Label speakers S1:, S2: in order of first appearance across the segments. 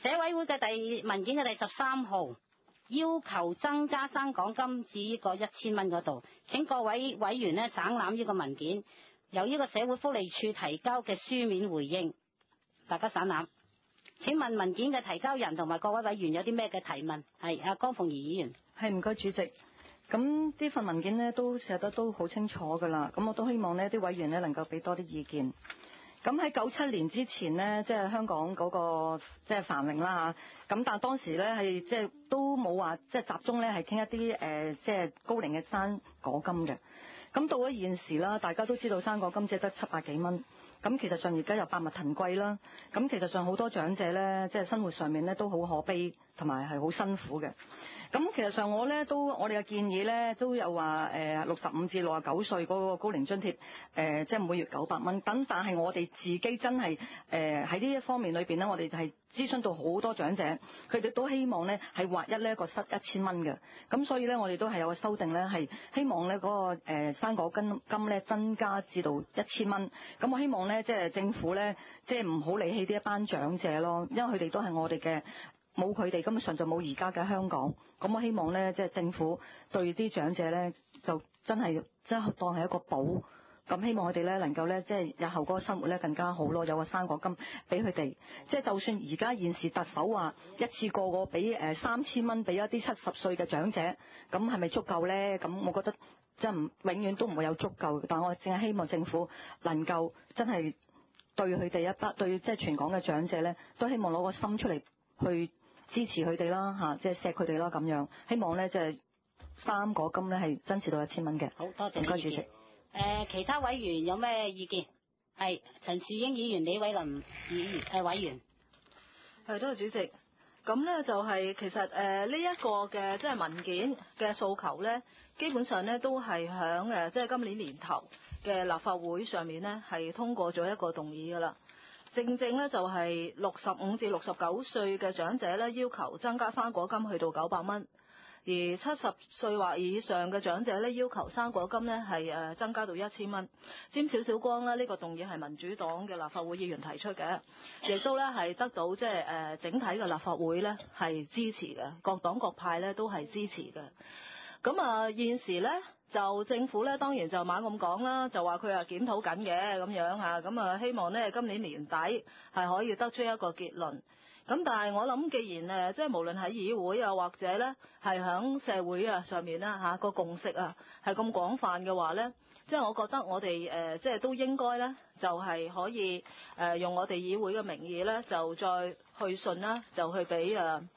S1: 社委會嘅文件嘅第13號，要求增加生果金至呢個1000蚊嗰度，請各位委員呢省覽呢個文件，由呢個社會福利署提交嘅書面回應，大家省覽。請問文件嘅提交人同埋各位委員有啲咩嘅提問？係阿江鳳儀議員。
S2: 係，唔該主席。咁呢份文件呢都寫得都好清楚噶啦，咁我都希望呢啲委員呢能夠俾多啲意見。咁喺97年之前呢，即係香港嗰個即係繁榮啦嚇，咁但係當時呢係即係都冇話即係集中呢係傾一啲即係高齡嘅生果金嘅。咁到咗現時啦，大家都知道生果金只係得700幾蚊。咁其實上而家又百物騰貴啦，咁其實上好多長者呢，即係生活上面呢都好可悲，同埋係好辛苦嘅。咁其實上我哋嘅建議呢都有話65至69歲嗰個高齡津貼即係每月900蚊。但係我哋自己真係喺呢一方面裏邊呢，我哋係諮詢到好多長者，佢哋都希望呢係劃一呢個塞1000蚊嘅。咁所以呢，我哋都係有個修訂呢，係希望呢嗰個生果金呢增加至到1000蚊。咁我希望呢，即係政府呢，即係唔好離棄呢一班長者咯，因為佢哋都係我哋嘅。冇佢哋根本上就冇而家嘅香港。咁我希望呢，即係政府對啲長者呢，就真係當係一個寶。咁希望佢哋呢能夠呢，即係日後嗰個生活呢更加好咯，有個生果金俾佢哋。即係就算而家現時特首話一次過俾3000蚊俾一啲70歲嘅長者，咁係咪足夠呢？咁我覺得即係永遠都唔會有足夠。但我淨係希望政府能夠真係對佢哋對即係全港嘅長者呢，都希望攞個心出嚟去支持佢哋啦嚇，即係錫佢哋啦咁樣。希望咧即係生果金咧係增至到1000蚊嘅。
S1: 好多謝
S2: 唔該主席。
S1: 其他委員有咩意見？係陳樹英議員、李偉林議員委員。
S3: 係，多謝主席。咁咧就係其實呢一個嘅即係文件嘅訴求咧，基本上咧都係響即係今年年頭嘅立法會上面咧係通過咗一個動議噶啦。正咧就係65至69歲嘅長者咧，要求增加生果金去到900蚊，而70歲或以上嘅長者咧，要求生果金咧係增加到1000蚊。沾少少光啦，呢個動議係民主黨嘅立法會議員提出嘅，亦都咧係得到即係整體嘅立法會咧係支持嘅，各黨各派咧都係支持嘅。咁現時咧就政府咧當然就猛咁講啦，就話佢係檢討緊嘅咁樣啊，咁希望咧今年年底係可以得出一個結論。咁但係我諗，既然即係無論喺議會啊，或者咧係響社會啊上面啦嚇個共識啊係咁廣泛嘅話咧，即係我覺得我哋即係都應該咧就係可以用我哋議會嘅名義咧就再去信啦，就去俾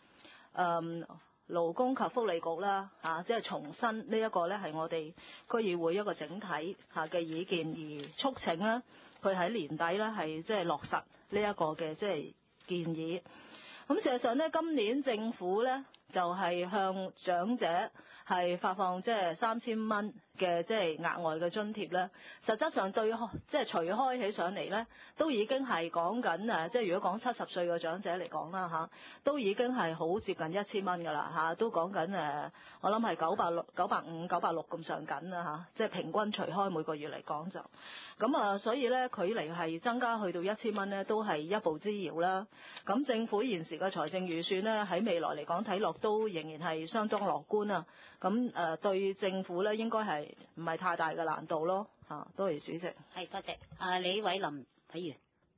S3: 勞工及福利局啦即係重申呢一個咧係我哋區議會一個整體嘅意見，而促請咧佢喺年底咧係即係落實呢一個嘅即係建議。咁事實上咧，今年政府咧就係向長者係發放即係3000蚊嘅即係額外嘅津貼咧，實質上對即係除開起上嚟咧，都已經係講緊即係如果講70歲嘅長者嚟講啦嚇，都已經係好接近1000蚊㗎啦嚇，都講緊我諗係950、960咁上緊啦嚇，即係平均除開每個月嚟講就咁所以咧距離係增加去到1000蚊咧，都係一步之遙啦。咁政府現時嘅財政預算咧喺未來嚟講睇落都仍然係相當樂觀啊。咁對政府咧應該係唔係太大嘅難度咯嚇。多謝主席。
S1: 係，多謝。李偉林委員。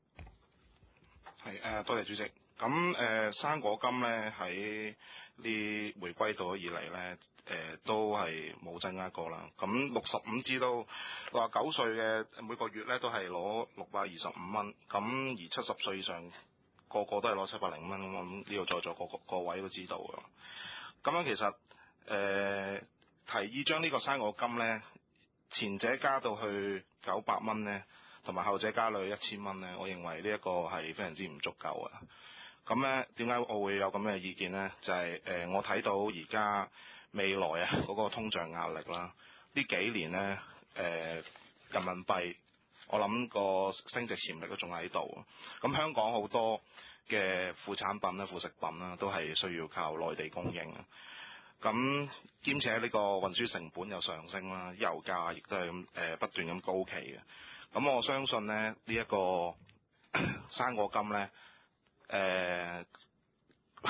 S4: 係多謝主席。咁生果金咧喺呢回歸到以嚟咧都係冇增加過啦。咁65至到69歲嘅每個月咧都係攞625蚊，咁而70歲以上個個都係攞700蚊。咁呢度在座個位都知道㗎。咁樣其實提議將呢個生果金咧前者加到去900蚊咧，同埋後者加到去1000蚊咧，我認為呢一個係非常之唔足夠啊。咁咧點解我會有咁嘅意見咧？就係我睇到而家未來嗰個通脹壓力啦，呢幾年咧人民幣我諗個升值潛力都仲喺度。咁香港好多嘅副產品啦、副食品啦，都係需要靠內地供應。咁兼且呢個運輸成本又上升啦，油價亦都係咁不斷咁高企嘅。咁我相信咧呢一個生果金咧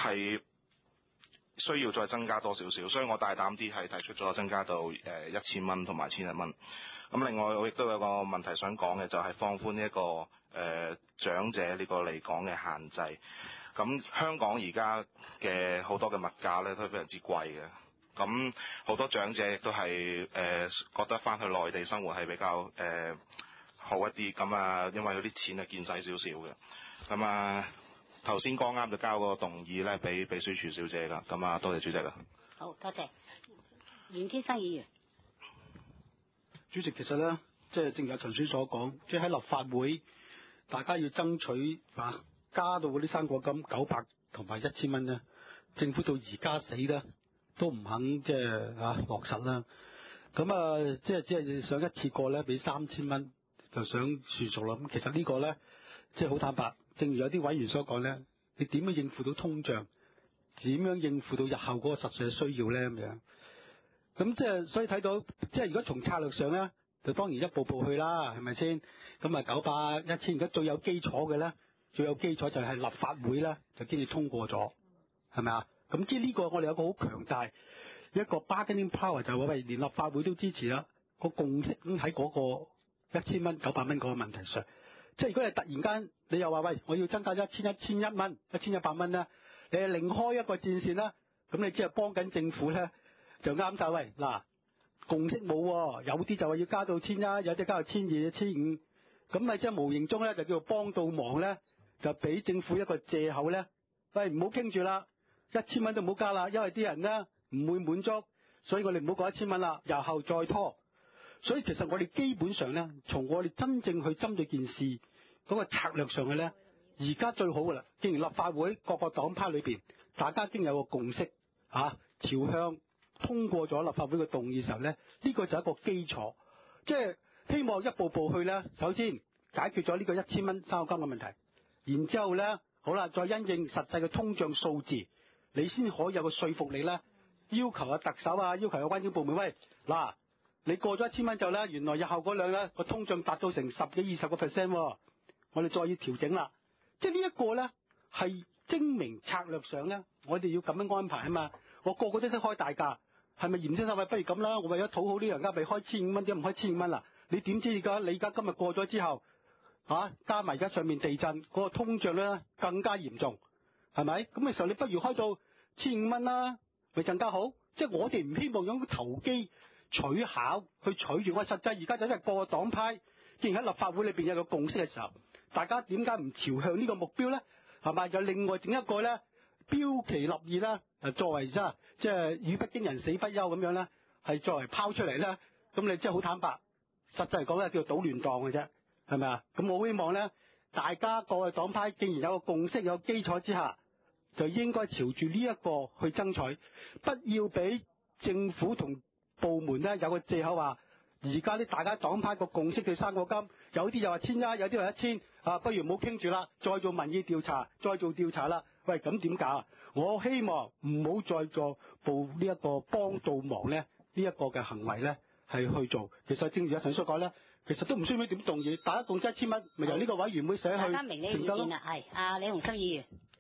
S4: 係需要再增加多少少，所以我大膽啲係提出咗增加到1000蚊同埋1100蚊。咁另外我亦都有個問題想講嘅，就係放寬呢一個長者呢個離港嘅限制。咁香港而家嘅好多嘅物價咧都非常之貴嘅，咁好多長者亦都係覺得翻去內地生活係比較好一啲，咁啊因為佢啲錢係見細少少嘅，咁啊頭先剛啱就交個動議咧俾秘書處小姐㗎，咁啊多謝主席啊。
S1: 好多謝袁天生議員。
S5: 主席，其實咧，即係正如陳水所講，即係喺立法會，大家要爭取加到嗰啲生果金900同埋1000蚊咧，政府到而家死咧都唔肯即係落實啦。咁啊，即係只係想一次過咧俾3000蚊就想算數啦。咁其實呢個咧即係好坦白，正如有啲委員所講咧，你點樣應付到通脹？點樣應付到日後嗰個實際需要咧咁樣？咁即係所以睇到，即係如果從策略上咧，就當然一步步去啦，係咪先？咁啊900、1000，而家最有基礎嘅咧，最有基礎就係立法會咧就經已通過咗，係咪啊？咁即係呢個我哋有個好強大一個 bargaining power， 就係話喂，連立法會都支持啦，個共識咁喺嗰個1000蚊、900蚊嗰個問題上，即係如果你突然間你又話喂，我要增加1000、1100蚊、1100蚊咧，你係另開一個戰線啦，咁你只係幫緊政府咧。就啱晒喂，嗱共識冇喎，有啲就話要加到1100，有啲加到1200、1500，咁咪即係無形中咧就叫做幫到忙咧，就俾政府一個藉口咧，喂唔好傾住啦，1000蚊都唔好加啦，因為啲人咧唔會滿足，所以我哋唔好講1000蚊啦，日後再拖。所以其實我哋基本上咧，從我哋真正去針對件事嗰個策略上嘅咧，而家最好噶啦。既然立法會各個黨派裏邊，大家已經有個共識朝向通過咗立法會嘅動議嘅時候咧，呢個就係一個基礎，即係希望一步步去咧。首先解決咗呢個1000蚊生果金嘅問題，然之後咧，好啦，再因應實際嘅通脹數字，你先可以有個說服力咧，要求啊特首啊，要求有關啲部門，喂嗱，你過咗1000蚊就咧，原來日後嗰兩咧個通脹達到成10幾20%，我哋再要調整啦。即係呢一個咧係精明策略上咧，我哋要咁樣安排啊嘛。我個個都識開大價。係咪嚴先生話不如咁啦？我為咗討好呢人家，咪開1500蚊，點唔開1500蚊啦？你點知你而家今日過咗之後，加埋而家上面地震嗰個通脹咧更加嚴重，係咪？咁嘅時候你不如開到1500蚊啦，咪更加好。即係我哋唔希望用投機取巧去取住我實際。而家就因為個個黨派既然喺立法會裏邊有個共識嘅時候，大家點解唔朝向呢個目標咧？係咪？就另外整一個咧標奇立異啦。作為即係語不驚人死不休咁樣咧，係作為拋出嚟咧，咁你即係好坦白，實際嚟講咧叫做搗亂檔嘅啫，係咪啊？咁我希望咧，大家各位黨派既然有個共識、有基礎之下，就應該朝住呢一個去爭取，不要俾政府同部門咧有個藉口話，而家啲大家黨派個共識對生果金，有啲又話1100，有啲話1000，不如唔好傾住啦，再做民意調查，再做調查啦。喂，咁點搞啊？我希望唔好再做呢一個幫到忙咧，呢一個嘅行為咧係去做。其實正如阿陳所講咧，其實都唔需要點動議，大家共識1000蚊，咪由呢個委員會寫去。大家
S1: 明呢個意見啦，係李鴻心議員。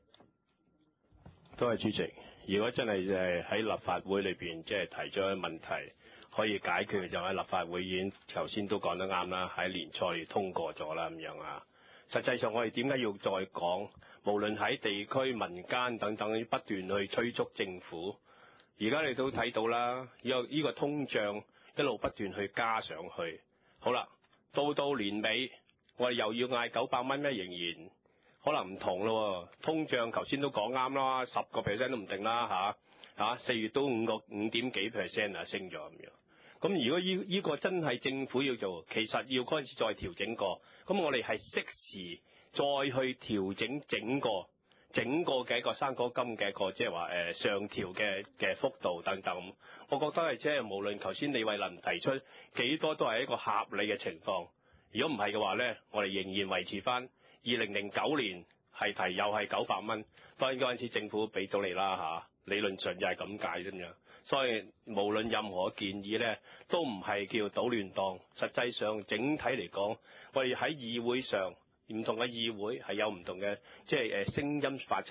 S6: 多謝主席。如果真係喺立法會裏邊即係提咗問題可以解決，就喺立法會已經頭先都講得啱啦，喺年初通過咗啦咁樣啊。實際上我哋點解要再講？無論喺地區、民間等等，不斷去催促政府。而家你都睇到啦，呢個通脹一路不斷去加上去。好啦，到年尾，我哋又要嗌900蚊咩？仍然可能唔同咯。通脹頭先都講啱啦，10% 都唔定啦4月都5點幾 percent 升咗咁樣。咁如果呢個真係政府要做，其實要嗰陣時再調整過。咁我哋係適時再去調整整個嘅一個生果金嘅一個即係話上調嘅幅度等等。我覺得係即係無論頭先李慧琳提出幾多都係一個合理嘅情況。如果唔係嘅話咧，我哋仍然維持翻2009年係提又係900蚊。當然嗰陣時政府俾到你啦理論上就係咁解啫樣。所以無論任何建議咧，都唔係叫搗亂檔。實際上整體嚟講，我哋喺議會上唔同嘅議會係有唔同嘅即係聲音發出嚟，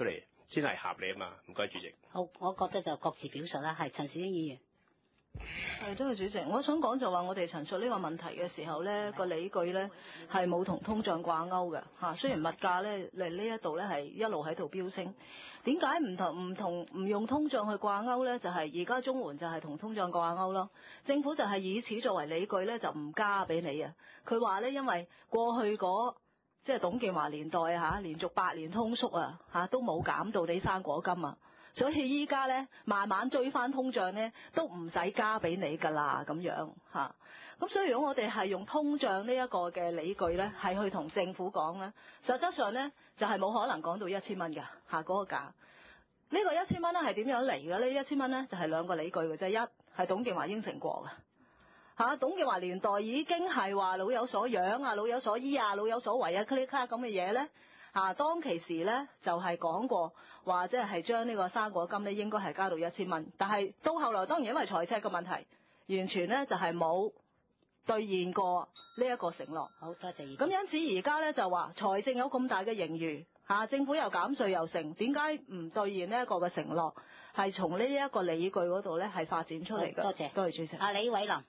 S6: 先係合理啊嘛。唔該，主席。
S1: 好，我覺得就各自表述啦。係陳肇英議員。
S3: 多謝主席，我想講就話我哋陳述呢個問題嘅時候呢個理據呢係冇同通脹掛鈎嘅嚇。雖然物價呢嚟呢一度呢係一路喺度飆升，點解唔用通脹去掛鈎呢？就係而家綜援就係同通脹掛鈎咯。政府就係以此作為理據呢，就唔加俾你啊。佢話呢，因為過去嗰即係董建華年代嚇，連續8年通縮啊嚇，都冇減到你生果金啊。所以依家咧慢慢追翻通脹咧，都唔使加俾你㗎啦，咁樣嚇。咁所以如果我哋係用通脹呢一個嘅理據咧，係去同政府講咧，實質上咧就係冇可能講到1000蚊㗎嚇嗰個價。呢個1000蚊咧係點樣嚟嘅？呢1000蚊咧就係2個理據嘅啫。一係董建華應承過嘅嚇，董建華年代已經係話老有所養啊、老有所依啊、老有所為啊、click 咁嘅嘢咧。當其時咧就係講過話，即係將呢個生果金咧應該係加到1000蚊，但係到後來當然因為財赤嘅問題，完全咧就係冇兌現過呢一個承諾。
S1: 好多謝。
S3: 咁因此而家咧就話財政有咁大嘅盈餘政府又減稅又成，點解唔兌現呢一個嘅承諾？係從呢一個理據嗰度咧係發展出嚟嘅。
S1: 多謝，
S3: 多謝主席。
S1: 李偉林。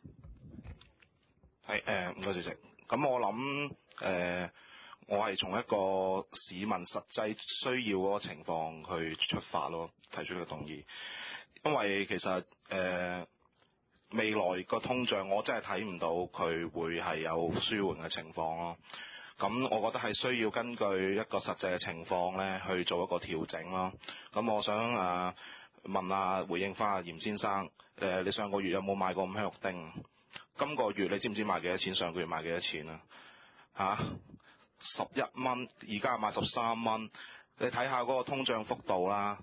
S4: 係唔該主席。咁我諗我係從一個市民實際需要嗰個情況去出發咯，提出呢個動議。因為其實未來個通脹我真係睇唔到佢會係有舒緩嘅情況咯。咁我覺得係需要根據一個實際嘅情況咧去做一個調整咯。咁我想問回應翻阿嚴先生，你上個月有冇買過五香肉丁？今個月你知唔知賣幾多錢？上個月賣幾多錢啊？11蚊，而家賣13蚊，你睇下嗰個通脹幅度啦，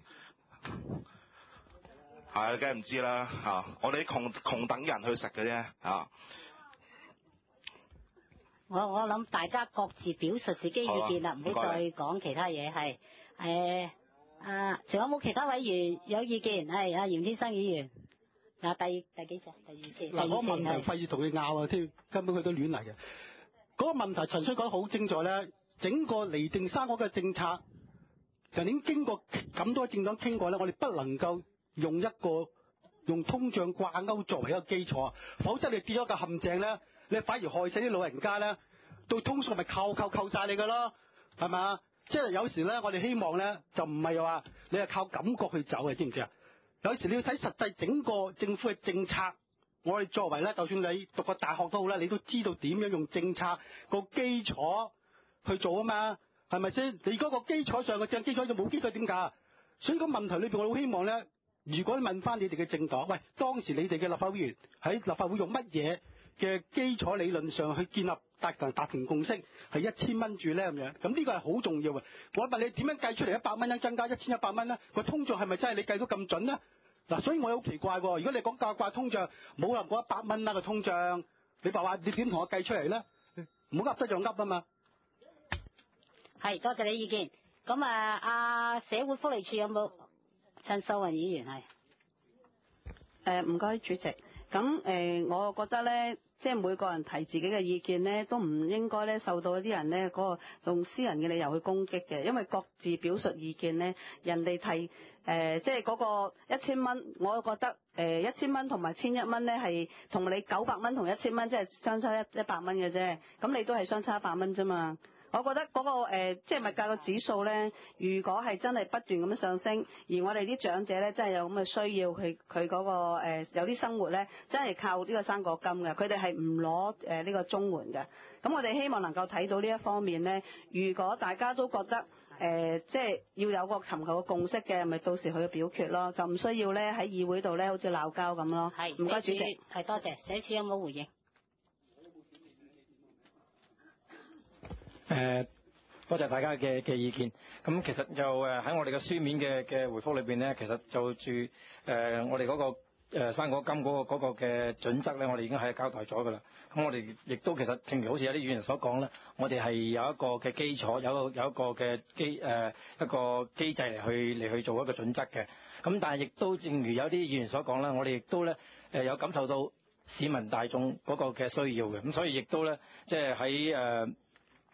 S4: 係梗係唔知啦嚇。我哋啲窮等人去食嘅啫嚇。
S1: 我諗大家各自表述自己意見啦，唔好再講其他嘢。係仲有冇其他委員有意見？係阿嚴先生議員。第幾隻？第二次。
S5: 嗰個問題費事同佢拗啊，添根本佢都亂嚟嘅。嗰個問題陳生講得好精在咧，整個釐定生果嘅政策，就已經經過咁多政黨傾過咧，我哋不能夠用通脹掛鈎作為一個基礎，否則你跌咗個陷阱咧，你反而害死啲老人家咧，到通縮咪扣晒你㗎咯，係嘛？即係有時咧，我哋希望咧就唔係話你係靠感覺去走嘅，知唔知啊？有時你要睇實際整個政府嘅政策。我哋作為咧，就算你讀過大學都好啦，你都知道點樣用政策個基礎去做啊嘛，係咪先？你嗰個基礎上嘅正基礎就冇基礎點解？所以個問題裏邊，我好希望咧，如果你問翻你哋嘅政黨，喂，當時你哋嘅立法會議員喺立法會用乜嘢嘅基礎理論上去建立達成共識，係1000蚊住咧咁樣？咁呢個係好重要嘅。我問你點樣計出嚟100蚊咧，增加1100蚊咧？個通脹係咪真係你計到咁準咧？嗱，所以我好奇怪喎！如果你講價掛通脹，冇人講100蚊啦個通脹，你話你點同我計出嚟咧？唔好噏得就噏啊嘛！
S1: 係，多謝你意見。咁社會福利署有冇？陳秀雲議員係。
S7: 唔該主席。咁我覺得咧，即係每個人提自己嘅意見咧，都唔應該咧受到一啲人咧嗰個用私人嘅理由去攻擊嘅，因為各自表述意見咧，人哋提即係嗰個1000蚊，我覺得1000蚊同埋1100蚊咧係同你900蚊同1000蚊即係相差100蚊嘅啫，咁你都係相差100蚊啫嘛。我覺得嗰個即係物價個指數咧，如果係真係不斷咁樣上升，而我哋啲長者咧真係有咁嘅需要，佢嗰個有啲生活咧，真係靠呢個生果金嘅，佢哋係唔攞呢個綜援嘅。咁我哋希望能夠睇到呢一方面咧，如果大家都覺得即係要有個尋求個共識嘅，咪到時去表決咯，就唔需要咧喺議會度咧好似鬧交咁咯。
S1: 係，
S7: 唔該主席。
S1: 係，多謝。社署有冇回應？
S8: 多謝大家嘅意見。咁其實就喺我哋嘅書面嘅回覆裏邊咧，其實就住我哋嗰個生果金嗰個嘅準則咧，我哋已經係交代咗㗎啦。咁我哋亦都其實正如好似有啲議員所講咧，我哋係有一個嘅基礎，有一個嘅一個機制嚟去做一個準則嘅。咁但係亦都正如有啲議員所講啦，我哋亦都咧有感受到市民大眾嗰個嘅需要嘅。咁所以亦都咧即係喺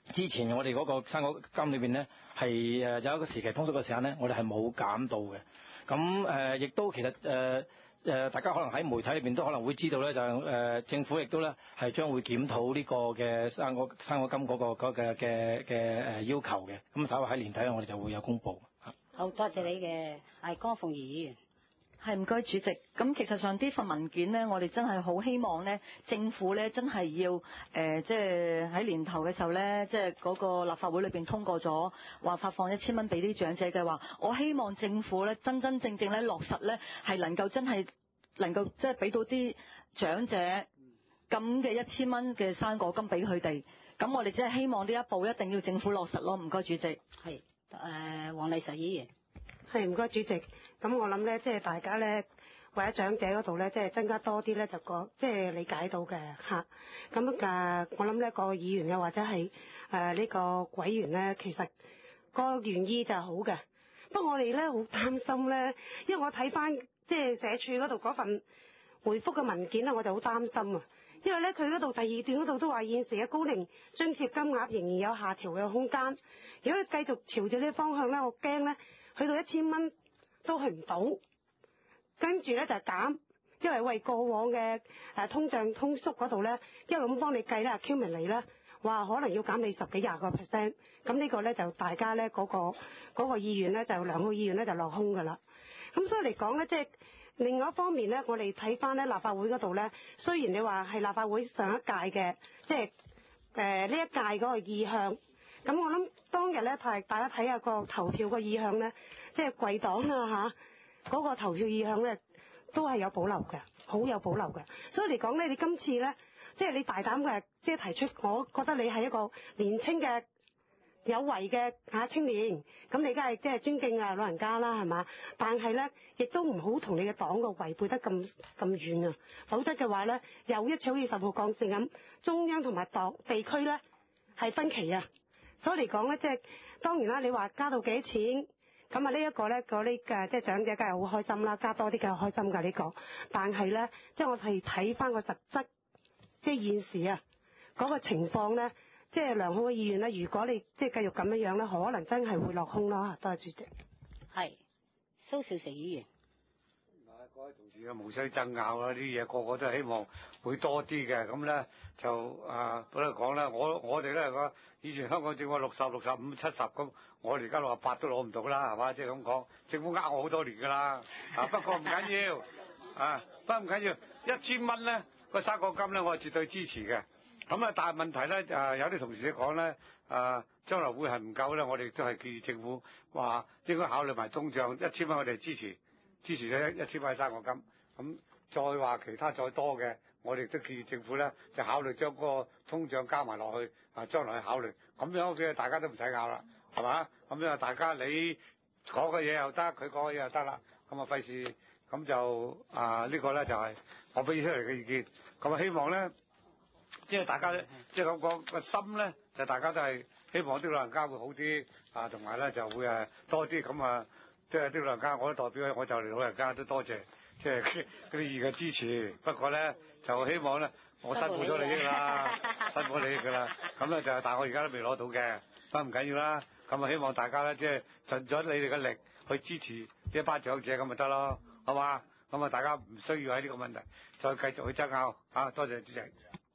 S8: 之前我哋嗰個生果金裏邊咧係有一個時期通縮嘅時間咧，我哋係冇減到嘅。咁亦都其實大家可能喺媒體裏邊都可能會知道咧，就政府亦都咧係將會檢討呢個嘅生果金嗰個嘅要求嘅。咁稍後喺年底咧，我哋就會有公佈。
S1: 好多謝你嘅係江鳳儀議員。
S2: 係唔該主席，咁其實上呢份文件呢，我哋真係好希望呢政府呢真係要即係喺年頭嘅時候呢，即係嗰個立法會裏邊通過咗話發放1000蚊俾啲長者嘅話，我希望政府呢真真正正咧落實呢係能夠真係能夠即係俾到啲長者咁嘅1000蚊嘅生果金俾佢哋，咁我哋只係希望呢一步一定要政府落實咯，唔該主席。
S1: 係黃麗嫦議員。
S9: 係唔該主席，咁我諗咧，即係大家咧，為咗長者嗰度咧，即係增加多啲咧，就即係理解到嘅嚇。咁我諗呢個議員又或者係呢個委員咧，其實個原意就係好嘅。不過我哋咧好擔心咧，因為我睇翻即係社署嗰度嗰份回覆嘅文件咧，我就好擔心啊。因為咧佢嗰度第2段嗰度都話現時嘅高齡津貼金額仍然有下調嘅空間。如果佢繼續朝住呢個方向咧，我驚咧。去到1000蚊都去唔到，跟住咧就減，因為為過往嘅通脹通縮嗰度咧，一路咁幫你計咧，accumulate咧，話可能要減你10幾20%，咁呢個咧就大家咧嗰個意願咧就良好意願咧就落空㗎啦。咁所以嚟講咧，即係另外一方面咧，我哋睇翻咧立法會嗰度咧，雖然你話係立法會上一屆嘅，即係呢一屆嗰個意向。咁我諗當日咧，大家睇下個投票個意向咧，即係貴黨啊嚇，嗰個投票意向咧都係有保留嘅，好有保留嘅。所以嚟講咧，你今次咧，即係你大膽嘅，即係提出，我覺得你係一個年青嘅有為嘅青年，咁你梗係即係尊敬老人家啦，係嘛？但係咧，亦都唔好同你嘅黨個違背得咁遠啊，否則嘅話咧，又一次好似10號幹線咁，中央同埋地區咧係分歧啊。所以嚟講咧，即係當然啦，你話加到幾多錢，咁啊呢一個咧，嗰啲嘅即係長者梗係好開心啦，加多啲梗係開心㗎呢個。但係咧，即係我哋睇翻個實質，即係現時啊嗰個情況咧，即係良好嘅意願咧，如果你即係繼續咁樣樣咧，可能真係會落空咯。多謝主席。
S1: 係蘇少成議員。
S10: 各位同事啊，無需爭拗啦，呢啲嘢個個都係希望會多啲嘅，咁咧就本嚟講咧，我哋咧講以前香港政府60、65、70咁，我哋而家68都攞唔到啦，係嘛？即係咁講，政府呃我好多年㗎啦，不過唔緊要，不過唔緊要，1000蚊咧個生果金咧，我係絕對支持嘅。咁啊，但係問題咧有啲同事講咧將來會係唔夠咧，我哋都係建議政府話應該考慮埋通脹，1000蚊我哋支持咗1000蚊生果金，咁再話其他再多嘅，我哋都建議政府咧就考慮將嗰個通脹加埋落去，將來去考慮，咁樣嘅大家都唔使拗啦，係嘛？咁樣大家你講嘅嘢又得，佢講嘅嘢又得啦，咁啊費事，咁就呢個咧就係我俾出嚟嘅意見，咁啊希望咧，即係大家即係咁講個心咧，就大家都係希望啲老人家會好啲，同埋咧就會多啲咁即係啲老人家，我都代表我就嚟老人家都多謝，即係嗰啲議員嘅支持。不過咧，就希望咧，我辛苦咗你㗎啦，辛苦你㗎啦。咁咧就，但係我而家都未攞到嘅，不過唔緊要啦。咁啊，希望大家咧，即係盡咗你哋嘅力去支持呢一班長者咁咪得咯，好嘛？咁啊，大家唔需要喺呢個問題再繼續去爭拗嚇。多謝主席。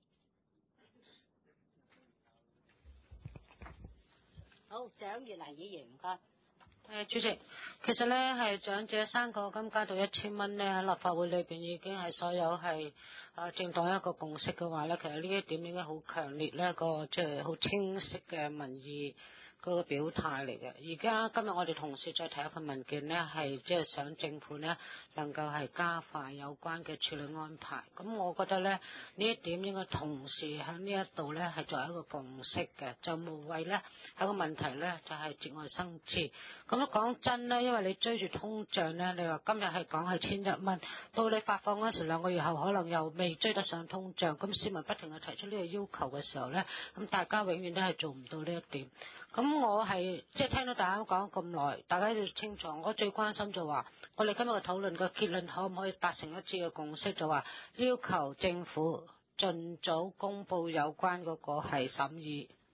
S1: 好，蔣月蘭議員唔該。
S11: 主席，其實咧係長者生果金加到1000蚊咧，喺立法會裏邊已經係所有係政黨一個共識嘅話咧，其實呢一點應該好強烈呢一個即係好清晰嘅民意嗰個表態嚟嘅。而家今日我哋同事再提一份文件呢，係即係想政府呢能夠係加快有關嘅處理安排。咁我覺得呢一點應該同時喺呢一度呢係作為一個共識嘅，就無謂呢有個問題呢就係節外生枝。咁講真呢，因為你追住通脹呢，你話今日係講係1100蚊，到你發放嗰時2個月後可能又未追得上通脹，咁市民不停去提出呢個要求嘅時候呢，咁大家永遠都係做唔到呢一點。咁我係即係聽到大家講咁耐，大家要清楚。我最關心就話，我哋今日嘅討論個結論可唔可以達成一致嘅共識，就話要求政府盡早公佈有關嗰個係審議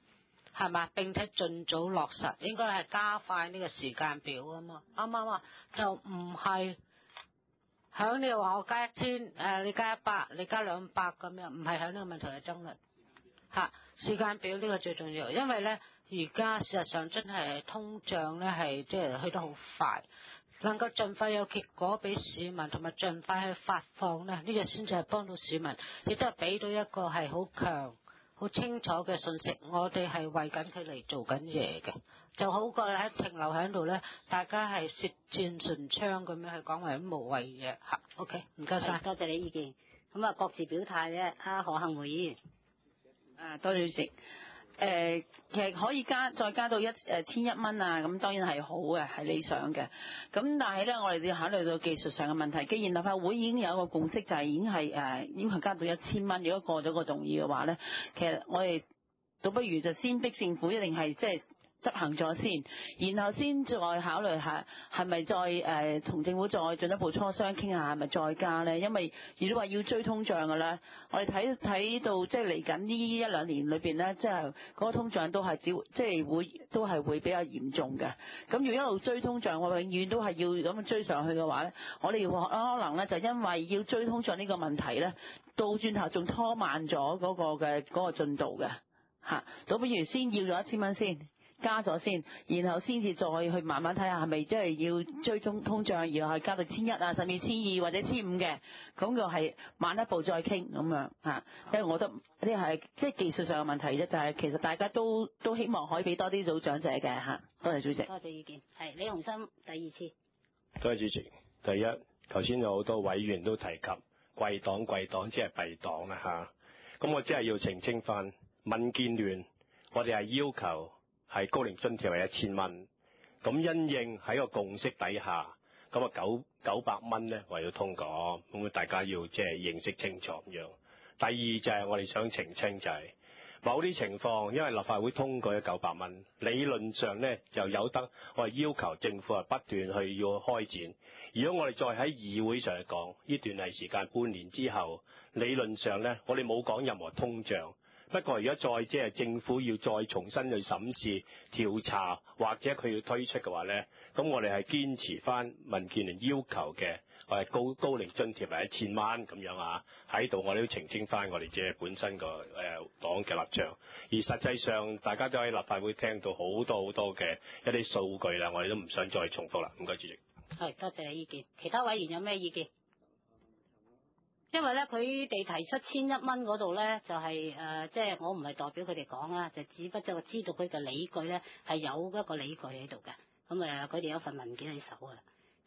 S11: 係嘛？並且盡早落實，應該係加快呢個時間表啊嘛，啱唔啱啊？就唔係響你話我加1000，你加100，你加200咁樣，唔係響呢個問題嘅爭論嚇。時間表呢個最重要，因為咧而家事實上真係通脹咧係即係去得好快，能夠盡快有結果俾市民，同埋盡快去發放咧，呢個先至係幫到市民，亦都係俾到一個係好強、好清楚嘅信息，我哋係為緊佢嚟做緊嘢嘅，就好過咧停留喺度咧，大家係舌戰唇槍咁樣去講為啲無謂嘢嚇。OK， 唔該晒，
S1: 多謝你意見。咁啊，各自表態嘅。阿何幸梅議員。
S12: 多謝主席。其實可以再加到1100蚊啊，咁當然係好嘅，係理想嘅。咁但係咧，我哋要考慮到技術上嘅問題。既然立法會已經有一個共識，就係已經係要求加到1000蚊，如果過咗個動議嘅話咧，其實我哋倒不如就先逼政府一定係即係執行咗先，然後先再考慮下係咪再同政府再進一步磋商傾下係咪再加咧？因為如果話要追通脹嘅咧，我哋睇到即係嚟緊呢1-2年裏邊咧，即係嗰個通脹都係都係會比較嚴重嘅。咁如果一路追通脹，我永遠都係要咁追上去嘅話咧，我哋可能咧就因為要追通脹呢個問題咧，到轉頭仲拖慢咗嗰個進度嘅嚇。倒不如先要咗1000蚊先。加咗先，然後先至再去慢慢睇下係咪即係要追通脹，然後係加到1100啊，甚至1200或者1500嘅，咁就係慢一步再傾咁樣嚇。因為我覺得呢係即係技術上嘅問題啫，就係其實大家都希望可以俾多啲到長者嘅嚇。多謝主席。
S1: 多謝意見。係李鴻心第二次。
S6: 多謝主席。第一，頭先有好多委員都提及貴黨即係弊黨啦嚇。咁我只係要澄清翻，民建聯我哋係要求係高齡津貼係1000蚊，咁因應喺個共識底下，咁啊900蚊咧為咗通過，咁大家要即係認識清楚咁樣。第二就係我哋想澄清就係某啲情況，因為立法會通過咗900蚊，理論上咧就有得我係要求政府係不斷去要開展。如果我哋再喺議會上講呢段係時間半年之後，理論上咧我哋冇講任何通脹。不過，如果再即係政府要再重新去審視、調查，或者佢要推出嘅話咧，咁我哋係堅持翻民建聯要求嘅，我係高齡津貼係1000蚊咁樣啊。喺度我哋都澄清翻我哋即係本身個黨嘅立場。而實際上，大家都喺立法會聽到好多嘅一啲數據啦，我哋都唔想再重複啦。唔該，主席。
S1: 係，多謝你意見。其他委員有咩意見？因為咧，佢哋提出1100蚊嗰度咧，就係即係我唔係代表佢哋講啦，就只不過我知道佢嘅理據咧係有一個理據喺度嘅。咁佢哋有份文件喺手噶啦。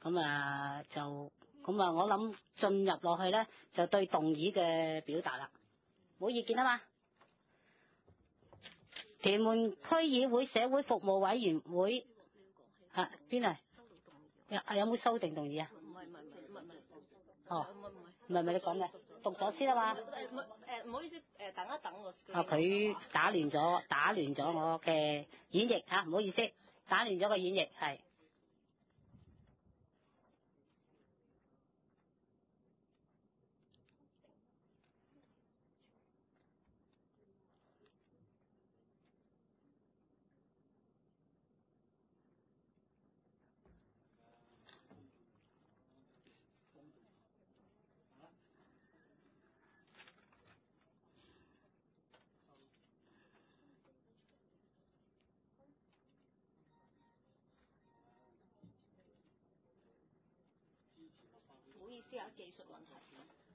S1: 我諗進入落去咧，就對動議嘅表達啦，冇意見啊嘛。屯門區議會社會服務委員會邊啊？有冇修訂動議啊？唔係你講嘅，讀咗先啊嘛。
S12: 唔好意思，等一等我。
S1: 佢打亂咗我嘅演繹嚇，唔好意思，打亂咗個演繹係。
S12: 唔好意思啊，技術問題。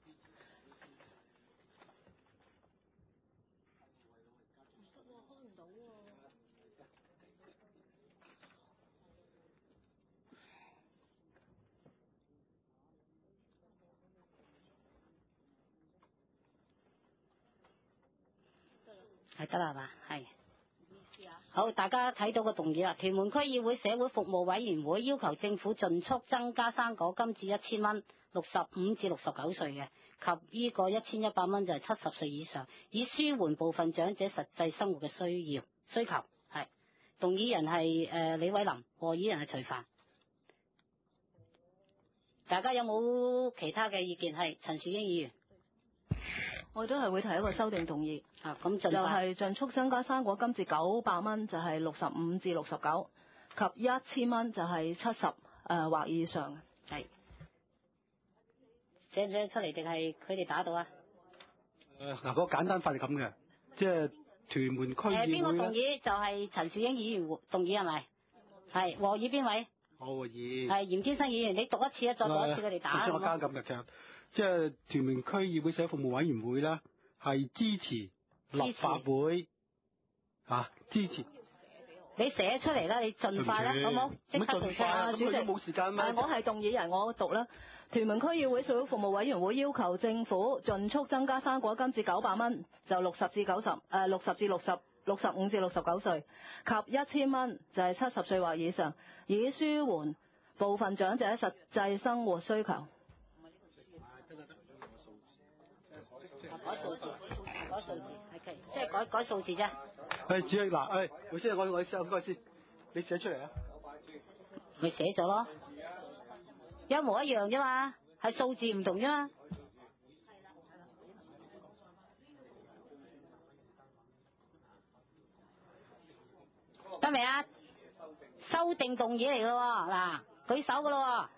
S12: 開唔到喎。
S1: 係得啦係嘛？係。好，大家睇到個動議啦。屯門區議會社會服務委員會要求政府盡速增加生果金至1000蚊，65至69歲嘅，及呢個1100蚊就係70歲以上，以舒緩部分長者實際生活嘅需求。係，動議人係李偉林，和議人係徐帆。大家有冇其他嘅意見？係陳樹英議員。
S3: 我都係會提一個修訂動議。
S1: 啊，咁
S3: 就係盡速增加生果金至900蚊，就係65至69，及1000蚊就係70或以上。
S1: 係寫唔寫得出嚟定係佢哋打到啊？
S5: 嗱，個簡單法係咁嘅，即係屯門區議會
S1: 邊個動議？就係陳兆英議員動議係咪？係和議邊位？
S5: 我和議
S1: 係嚴天生議員，你讀一次啊，再讀一次佢哋打。
S5: 我加咁嘅，其實即係屯門區議會社會服務委員會咧，係支持立法會支持。
S1: 你寫出嚟啦，你盡快啦，好冇？即刻做出啊，主席。
S5: 冇時間咩？
S3: 我係動議人，我讀啦。屯門區議會社會服務委員會要求政府盡速增加生果金至900蚊，就60至65至69歲，及1000蚊就係70歲或以上，以舒緩部分長者實際生活需求。
S1: 改數字，OK，即係改數字啫。
S5: 主席嗱，老師，我寫嗰個先，你寫出嚟啊。
S1: 咪寫咗咯，一模一樣啫嘛，係數字唔同啫嘛。得未啊？修訂動議嚟咯，嗱，舉手噶咯。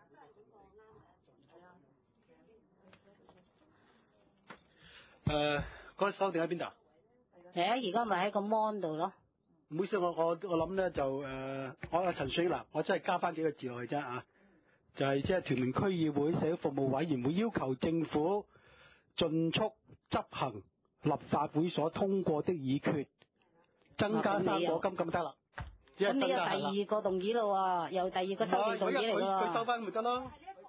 S5: 嗰個修訂喺邊度？
S1: 而家咪喺個 mon 度咯。
S5: 唔好意思，我諗咧就我阿陳水嗱，我真係加翻幾個字落去啫啊！就係即係屯門區議會社會服務委員會要求政府盡速執行立法會所通過的議決，增加生果金咁得啦。
S1: 咁你有第二個動議咯，又第二個修訂動議嚟喎。
S5: 佢收翻咪得咯。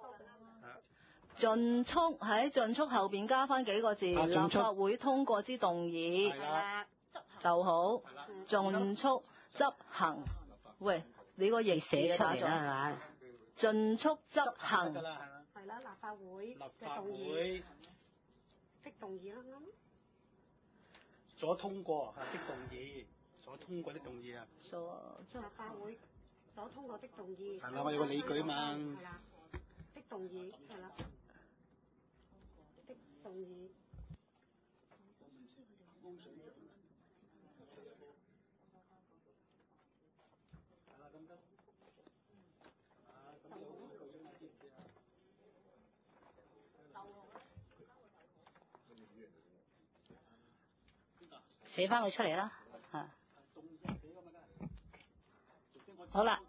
S3: 盡速喺盡速後邊加翻幾個字，立法會通過之動議就好。盡速執行，喂，你個譯
S1: 寫出嚟啦係嘛？
S3: 盡速執行
S9: 係啦，立法會嘅動議的動議啦，
S5: 所通過的動議，所通過的動議啊。
S9: 立法會所通過的動議。
S5: 係啦，我有個理據啊嘛。
S9: 係啦，的動議係啦，的動議。
S1: 寫翻佢出嚟啦，好啦，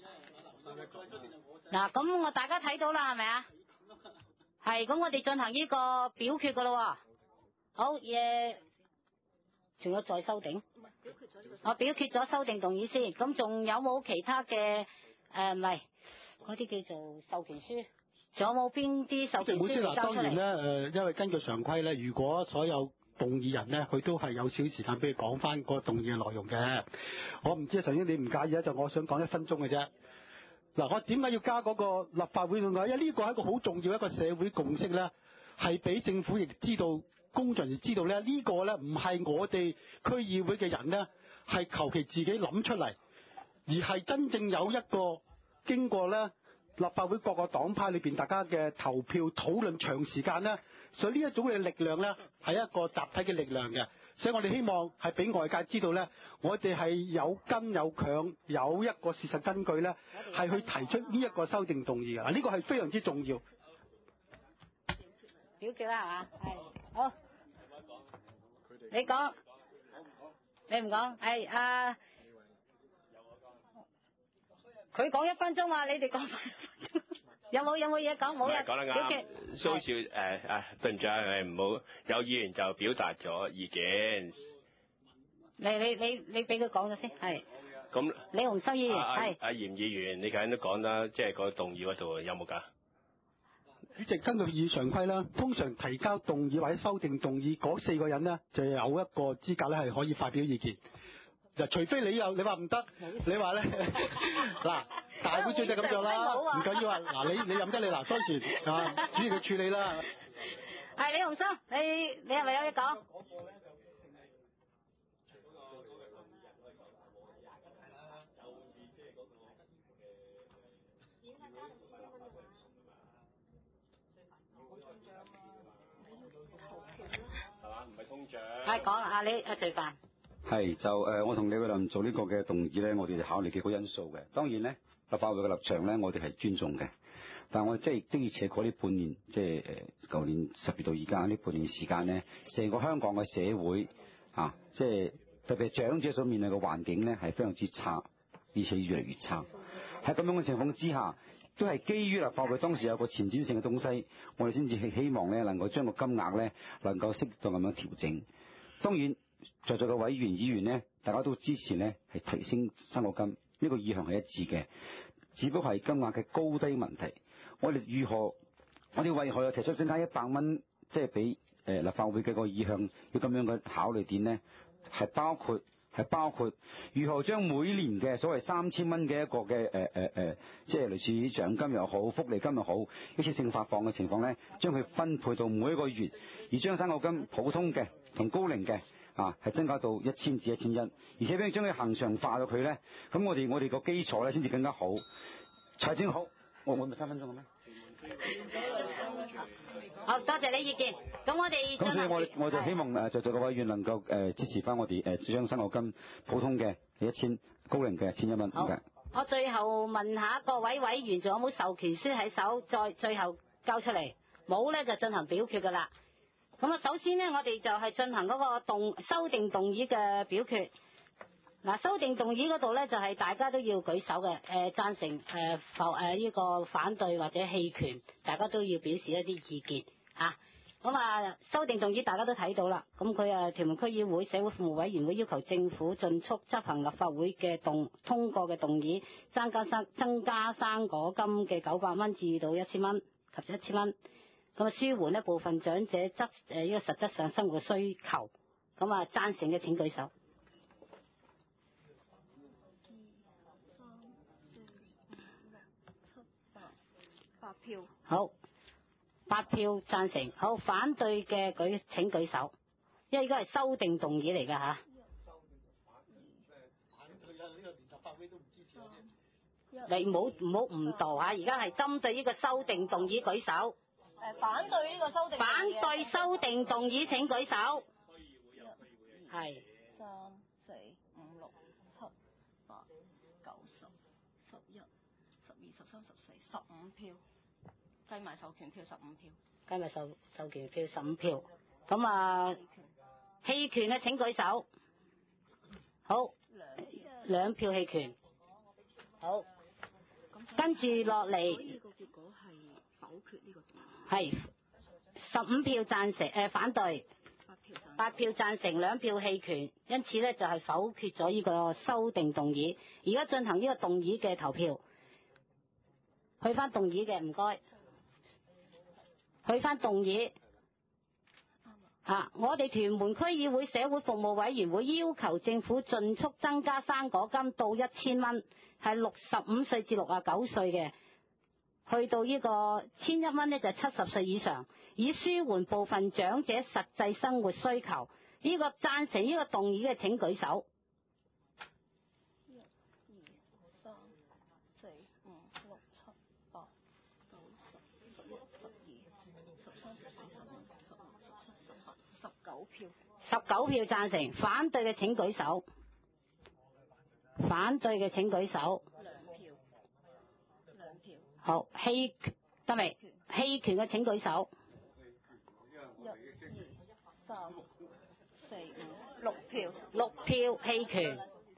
S1: 嗱，咁我大家睇到啦，係咪啊？係，咁我哋進行呢個表決噶咯。好嘢，仲有再修訂？我表決咗修訂動議先，咁仲有冇其他嘅唔係嗰啲叫做授權書？仲有冇邊啲授權書要交出嚟？
S5: 當然咧，因為根據常規咧，如果所有動議人咧，佢都係有少時間俾佢講翻個動議嘅內容嘅。我唔知啊，陳英你唔介意啊？就我想講1分鐘嘅啫。嗱，我點解要加嗰個立法會動議？因為呢個係一個好重要一個社會共識咧，係俾政府亦知道，公眾亦知道咧，呢個咧唔係我哋區議會嘅人咧，係求其自己諗出嚟，而係真正有一個經過咧立法會各個黨派裏邊大家嘅投票討論長時間咧。所以呢一種嘅力量咧，係一個集體嘅力量嘅，所以我哋希望係俾外界知道咧，我哋係有根有強，有一個事實根據咧，係去提出呢一個修訂動議嘅，呢個係非常之重要。
S1: 表決啦係嘛？係好，你講，你唔講，係佢講1分鐘嘛，你哋講有冇嘢講？冇啦，
S6: 講得
S1: 表決。
S6: 啱，蘇少對唔住啊，唔好有議員就表達咗意見。
S1: 你俾佢講咗先，係。
S6: 咁
S1: 李洪修議員係。
S6: 阿嚴議員，你頭先都講啦，即係個動議嗰度有冇㗎？
S5: 主席根據議事常規啦，通常提交動議或者修訂動議嗰4個人咧，就有一個資格咧係可以發表意見。除非你話唔得，你話咧嗱，大會主席咁做啦，唔緊要啊，嗱你任得你嗱，當時主席佢處理啦。
S1: 係李洪生，你係咪有嘢講？
S6: 係嘛？唔係通脹。
S1: 係講啊，你阿徐凡。
S13: 係就我同李慧琳做呢個嘅動議咧，我哋考慮幾個因素嘅。當然咧，立法會嘅立場咧，我哋係尊重嘅。但係我即係的而且確呢半年，即係舊年10月到而家呢半年時間咧，成個香港嘅社會啊，即係特別係長者所面臨嘅環境咧，係非常之差，而且越嚟越差。喺咁樣嘅情況之下，都係基於立法會當時有個前瞻性嘅東西，我哋先至係希望咧能夠將個金額咧能夠適當咁樣調整。當然，在座嘅委員議員咧，大家都支持咧係提升生果金，呢個意向係一致嘅，只不過係金額嘅高低問題。我哋為何又提出增加100蚊，即係俾立法會嘅個意向要咁樣嘅考慮點咧？係包括如何將每年嘅所謂3000蚊嘅一個嘅即係類似獎金又好、福利金又好，一次性發放嘅情況咧，將佢分配到每一個月，而將生果金普通嘅同高齡嘅係增加到1000至1100，而且將佢恆常化到佢咧，咁我哋個基礎咧先至更加好。財政好，我咪3分鐘嘅咩？
S1: 好多謝你意見。咁我哋
S13: 咁所以我就希望在座嘅委員能夠支持翻我哋將生果金普通嘅係1000，高齡嘅1100蚊。
S1: 好，我最後問下各位委員，仲有冇授權書喺手？再最後交出嚟，冇咧就進行表決噶啦。咁啊，首先呢，我哋就係進行嗰個修訂動議嘅表決。嗱，修訂動議嗰度咧就係大家都要舉手嘅，贊成呢個反對或者棄權，大家都要表示一啲意見嚇。咁修訂動議大家都睇到啦。咁佢屯門區議會社會服務委員會要求政府盡速執行立法會嘅通過嘅動議，增加生果金嘅900蚊至到1000蚊及1000蚊。咁舒緩呢部分長者呢個實質上生活需求。咁贊成嘅請舉手。
S3: 8票。
S1: 好，8票贊成。好，反對嘅請舉手，因為呢個係修訂動議嚟㗎嚇。你唔好誤導嚇，而家係針對呢個修訂動議舉手。
S3: 反對呢個修訂。
S1: 反對修訂動議請舉手。係。
S3: 3、4、5、6、7、8、9、10、11、12、13、14、15票。計埋授權票15票，
S1: 計埋授權票15票。咁棄權嘅請舉手。好，2票棄權。好，跟住落嚟。呢個結果係否決呢個動議。係15票贊成，反對。8票贊成，2票棄權，因此咧就係否決咗呢個修訂動議。而家進行呢個動議嘅投票，去翻動議嘅唔該。去翻動議我哋屯門區議會社會服務委員會要求政府盡速增加生果金到1000蚊，係65歲至69歲嘅，去到呢個1001蚊呢就70歲以上，以舒緩部分長者實際生活需求。呢個贊成呢個動議嘅請舉手。
S3: 1、2、3、4、5、6、7、8、9、10、11、12、13、14、15、16、17、18、19票。
S1: 19票贊成，反對嘅請舉手。反對嘅請舉手。
S3: 2票。
S1: 好，棄得未？棄權嘅請舉手。
S3: 1、2、3、4、5、6票。
S1: 6票棄權。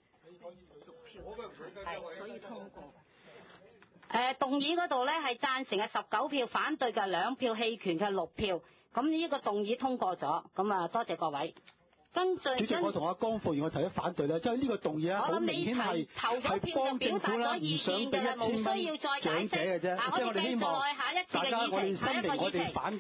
S3: 係，所以通過。
S1: 動議嗰度咧係贊成嘅19票，反對嘅2票，棄權嘅6票。咁呢個動議通過咗。咁多謝各位。
S5: 主席，我同阿江富源我提咗反對咧，即係呢個動議咧，好明顯係幫政府啦，唔想俾1000蚊長者嘅啫。即係我哋希望大家我哋聲明我哋反。